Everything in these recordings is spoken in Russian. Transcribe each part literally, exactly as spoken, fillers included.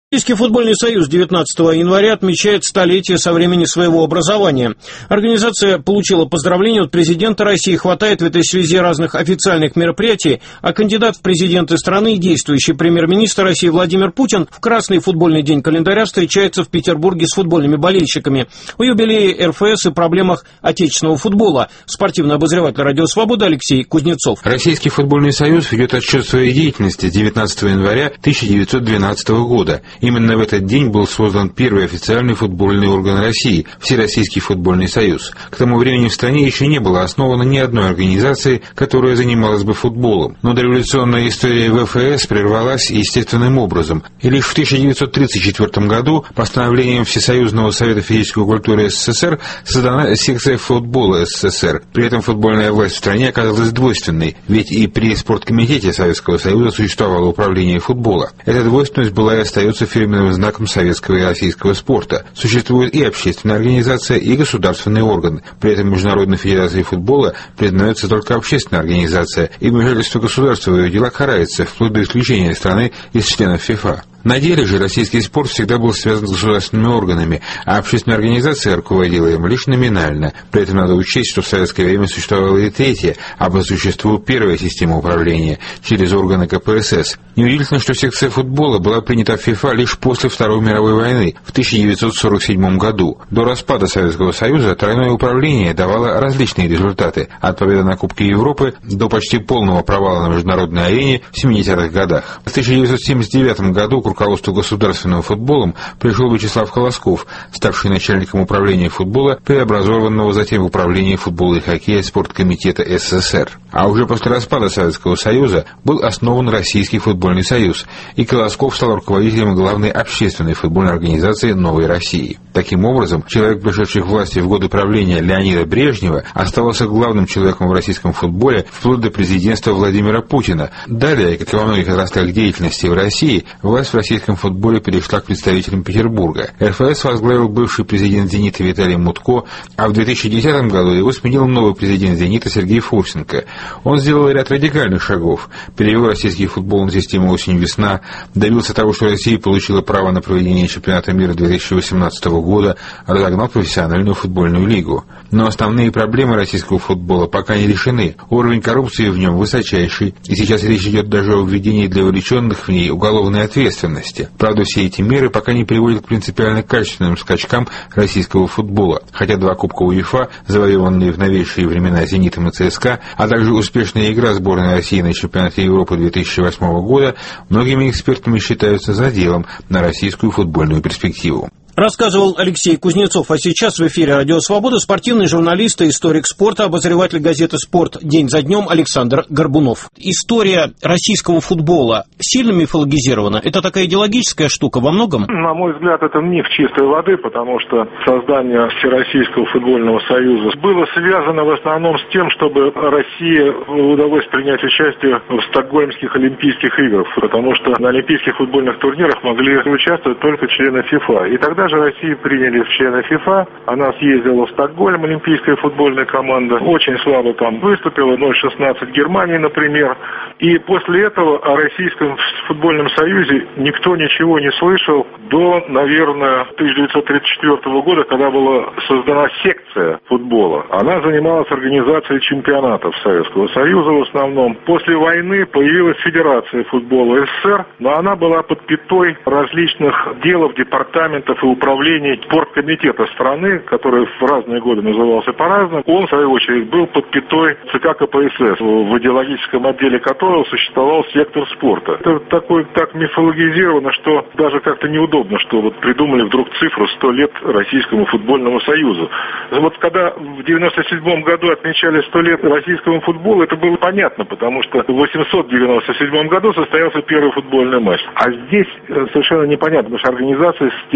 Российский футбольный союз девятнадцатого января отмечает столетие со времени своего образования. Организация получила поздравления от президента России. Хватает в этой связи разных официальных мероприятий, а кандидат в президенты страны и действующий премьер-министр России Владимир Путин в красный футбольный день календаря встречается в Петербурге с футбольными болельщиками. О юбилее эр эф эс и проблемах отечественного футбола. Спортивный обозреватель «Радио Свобода» Алексей Кузнецов. Российский футбольный союз ведет отчет своей деятельности девятнадцатого января тысяча девятьсот двенадцатого года. Именно в этот день был создан первый официальный футбольный орган России – Всероссийский футбольный союз. К тому времени в стране еще не было основано ни одной организации, которая занималась бы футболом. Но дореволюционная история вэ эф эс прервалась естественным образом. И лишь в тысяча девятьсот тридцать четвёртом году постановлением Всесоюзного совета физической культуры эс эс эс эр создана секция футбола эс эс эс эр. При этом футбольная власть в стране оказалась двойственной, ведь и при спорткомитете Советского Союза существовало управление футбола. Эта двойственность была и остается фирменным знаком советского и российского спорта. Существует и общественная организация, и государственный орган. При этом Международной федерацией футбола признается только общественная организация, и вмешательство государства в ее дела карается, вплоть до исключения страны из членов ФИФА. На деле же российский спорт всегда был связан с государственными органами, а общественная организация руководила им лишь номинально. При этом надо учесть, что в советское время существовала и третья, а по существу первая система управления через органы ка пэ эс эс. Неудивительно, что секция футбола была принята в ФИФА лишь после Второй мировой войны в тысяча девятьсот сорок седьмом году. До распада Советского Союза тройное управление давало различные результаты, от победы на Кубке Европы до почти полного провала на международной арене в семидесятых годах. В тысяча девятьсот семьдесят девятом году к руководству государственным футболом пришел Вячеслав Колосков, ставший начальником управления футбола, преобразованного затем в управление футбола и хоккея спорткомитета эс эс эс эр. А уже после распада Советского Союза был основан Российский футбольный союз, и Колосков стал руководителем главной общественной футбольной организации «Новой России». Таким образом, человек, пришедший к власти в годы правления Леонида Брежнева, оставался главным человеком в российском футболе вплоть до президентства Владимира Путина. Далее, как и во многих отраслях деятельности в России, власть в российском футболе перешла к представителям Петербурга. эр эф эс возглавил бывший президент «Зенита» Виталий Мутко, а в две тысячи десятом году его сменил новый президент «Зенита» Сергей Фурсенко. Он сделал ряд радикальных шагов, перевел российский футбол на систему осень-весна, добился того, что Россия получила право на проведение чемпионата мира две тысячи восемнадцатого года, разогнал профессиональную футбольную лигу. Но основные проблемы российского футбола пока не решены. Уровень коррупции в нем высочайший, и сейчас речь идет даже о введении для увлеченных в ней уголовной ответственности. Правда, все эти меры пока не приводят к принципиально качественным скачкам российского футбола, хотя два кубка УЕФА, завоеванные в новейшие времена «Зенитом» и ЦСКА, а также успешная игра сборной России на чемпионате Европы две тысячи восьмого года многими экспертами считаются заделом на российскую футбольную перспективу. Рассказывал Алексей Кузнецов, а сейчас в эфире «Радио Свобода» спортивный журналист и историк спорта, обозреватель газеты «Спорт» день за днем Александр Горбунов. История российского футбола сильно мифологизирована? Это такая идеологическая штука во многом? На мой взгляд, это миф чистой воды, потому что создание Всероссийского футбольного союза было связано в основном с тем, чтобы России удалось принять участие в Стокгольмских Олимпийских играх, потому что на Олимпийских футбольных турнирах могли участвовать только члены ФИФА. И тогда же Россию приняли в члены ФИФА, она съездила в Стокгольм, олимпийская футбольная команда, очень слабо там выступила, ноль шестнадцать Германии, например. И после этого о Российском футбольном союзе никто ничего не слышал до, наверное, тысяча девятьсот тридцать четвёртого года, когда была создана секция футбола. Она занималась организацией чемпионатов Советского Союза в основном. После войны появилась Федерация футбола эс эс эс эр, но она была под пятой различных делов, департаментов и управлений спорткомитета страны, который в разные годы назывался по-разному. Он, в свою очередь, был под пятой ЦК ка пэ эс эс, в идеологическом отделе которого существовал сектор спорта. Это такой, так мифологизировано, что даже как-то неудобно, что вот придумали вдруг цифру сто лет Российскому футбольному союзу. Вот когда в девяносто седьмом году отмечали сто лет российскому футболу, это было понятно, потому что в восемьсот девяносто седьмом году состоялся первый футбольный матч. А здесь совершенно непонятно, потому что организация с течением ста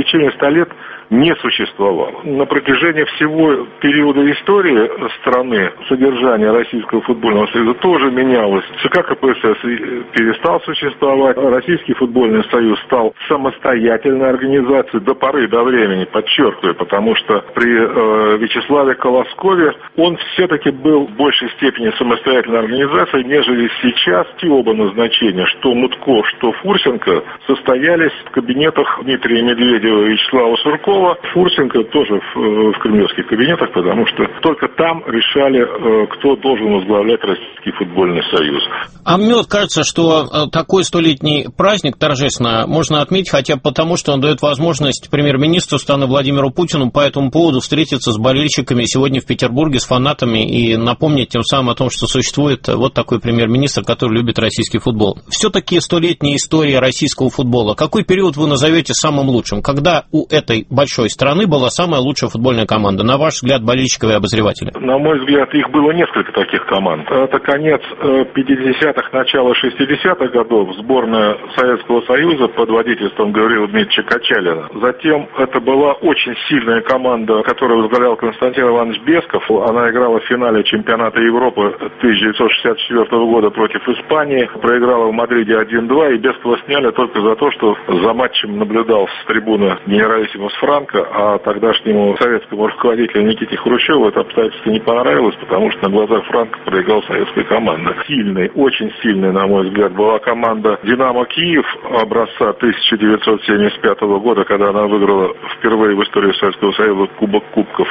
лет не существовало. На протяжении всего периода истории страны содержание Российского футбольного союза тоже менялось. ЦК КПСС перестал существовать, Российский футбольный союз стал самостоятельной организацией до поры до времени, подчеркиваю, потому что при э, Вячеславе Колоскове он все-таки был в большей степени самостоятельной организацией, нежели сейчас. Те оба назначения, что Мутко, что Фурсенко, состоялись в кабинетах Дмитрия Медведева и Вячеслава Суркова. Фурсенко тоже в, в кремлевских кабинетах, потому что только там решали, кто должен возглавлять Российский футбольный союз. А мне вот кажется, что такой столетний праздник торжественно можно отметить хотя бы потому, что он дает возможность премьер-министру страны Владимиру Путину по этому поводу встретиться с болельщиками сегодня в Петербурге, с фанатами и напомнить тем самым о том, что существует вот такой премьер-министр, который любит российский футбол. Все-таки столетняя история российского футбола. Какой период вы назовете самым лучшим? Когда у этой большой страны была самая лучшая футбольная команда, на ваш взгляд, болельщиков и обозревателей? На мой взгляд, их было несколько таких команд. Это конец пятидесятых, начало шестидесятых годов, сборная Советского Союза под водительством Гаврила Дмитриевича Качалина. Затем это была очень сильная команда, которую возглавлял Константин Иванович Бесков. Она играла в финале чемпионата Европы тысяча девятьсот шестьдесят четвёртого года против Испании, проиграла в Мадриде один-два, и Бескова сняли только за то, что за матчем наблюдал с трибуны генералиссимус Франко, а тогдашнему советскому руководителю Никите Хрущеву это обстоятельство не понравилось, потому что на глазах Франко проиграла советская команда. Сильной, очень сильной, на мой взгляд, была команда «Динамо Киев» образца тысяча девятьсот семьдесят пятого года, когда она выиграла впервые в истории Советского Союза Кубок Кубков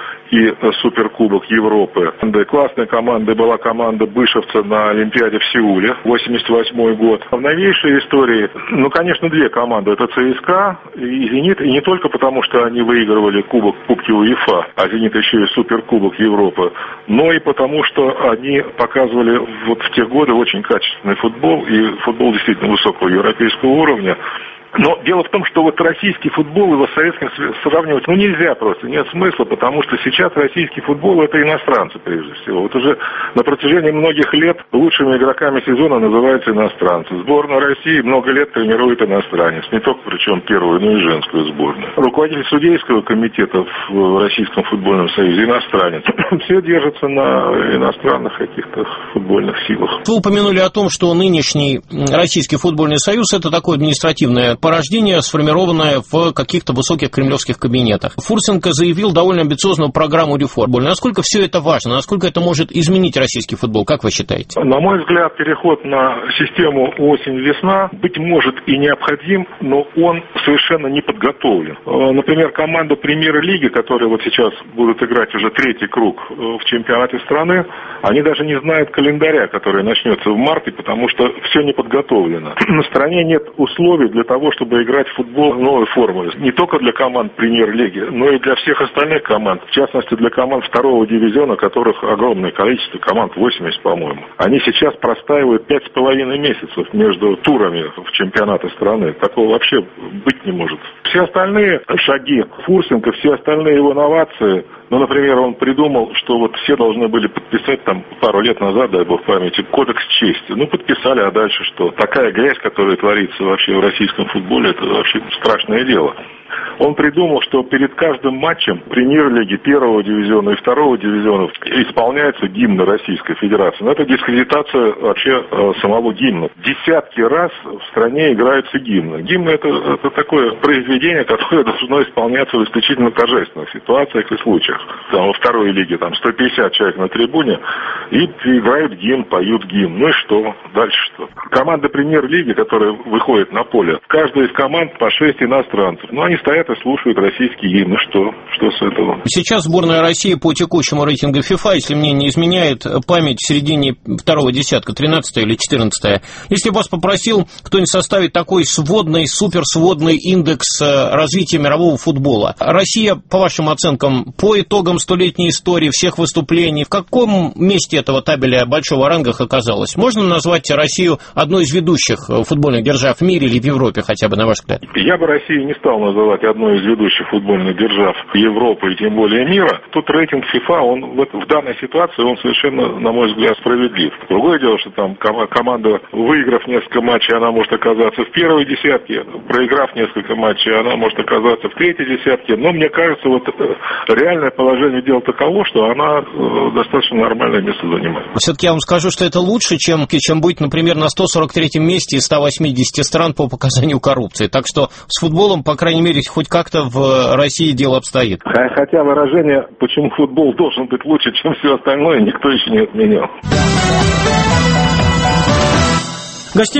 и Суперкубок Европы. Классной командой была команда Бышевца на Олимпиаде в Сеуле, восемьдесят восьмой год. В новейшей истории, ну, конечно, две команды. Это ЦСКА и Зенит. И не только потому, что они выигрывали Кубок Кубки УЕФА, а Зенит еще и Суперкубок Европы, но и потому, что они показывали вот в те годы очень качественный футбол, и футбол действительно высокого европейского уровня. Но дело в том, что вот российский футбол его с советским сравнивать, ну, нельзя просто, нет смысла, потому что сейчас российский футбол — это иностранцы прежде всего. Вот уже на протяжении многих лет лучшими игроками сезона называются иностранцы. Сборная России много лет тренирует иностранец, не только причем первую, но и женскую сборную. Руководитель судейского комитета в Российском футбольном союзе иностранец. Все держится на иностранных каких-то футбольных силах. Вы упомянули о том, что нынешний Российский футбольный союз — это такое административное порождение, сформированное в каких-то высоких кремлевских кабинетах. Фурсенко заявил довольно амбициозную программу реформ. Насколько все это важно? Насколько это может изменить российский футбол? Как вы считаете? На мой взгляд, переход на систему осень-весна, быть может, и необходим, но он совершенно не подготовлен. Например, команда премьер-лиги, которые вот сейчас будут играть уже третий круг в чемпионате страны, они даже не знают календаря, который начнется в марте, потому что все не подготовлено. На стране нет условий для того, чтобы играть в футбол в новой формуле. Не только для команд премьер-лиги, но и для всех остальных команд. В частности, для команд второго дивизиона, которых огромное количество, команд восемьдесят, по-моему. Они сейчас простаивают пять с половиной месяцев между турами в чемпионаты страны. Такого вообще быть не может. Все остальные шаги Фурсенко, все остальные его новации, ну, например, он придумал, что вот все должны были подписать там пару лет назад, дай бог памяти, кодекс чести. Ну, подписали, а дальше что? Такая грязь, которая творится вообще в российском футболе, это вообще страшное дело. Он придумал, что перед каждым матчем премьер-лиги первого дивизиона и второго дивизиона исполняется гимн Российской Федерации. Но это дискредитация вообще э, самого гимна. Десятки раз в стране играются гимны. Гимн это, это такое произведение, которое должно исполняться в исключительно торжественных ситуациях и случаях. Там, во второй лиге там сто пятьдесят человек на трибуне и играют гимн, поют гимн. Ну и что? Дальше что? Команда премьер-лиги, которая выходит на поле, в каждой из команд по шесть иностранцев. Но они стоят и слушают российский гимн. Ну что? Что с этого? Сейчас сборная России по текущему рейтингу ФИФА, если мне не изменяет память, в середине второго десятка, тринадцатое или четырнадцатое. Если бы вас попросил кто-нибудь составить такой сводный, суперсводный индекс развития мирового футбола, Россия, по вашим оценкам, по итогам столетней истории, всех выступлений, в каком месте этого табеля большого ранга оказалась? Можно назвать Россию одной из ведущих футбольных держав в мире или в Европе хотя бы, на ваш взгляд? Я бы Россию не стал называть одной из ведущих футбольных держав Европы и тем более мира, тут рейтинг ФИФА, он в, в данной ситуации, он совершенно, на мой взгляд, справедлив. Другое дело, что там команда, выиграв несколько матчей, она может оказаться в первой десятке, проиграв несколько матчей, она может оказаться в третьей десятке, но мне кажется, вот реальное положение дел таково, что она достаточно нормальное место занимает. Все-таки я вам скажу, что это лучше, чем, чем быть, например, на сто сорок третьем месте из ста восьмидесяти стран по показанию коррупции. Так что с футболом, по крайней мере, хоть как-то в России дело обстоит. Хотя выражение, почему футбол должен быть лучше, чем все остальное, никто еще не отменял.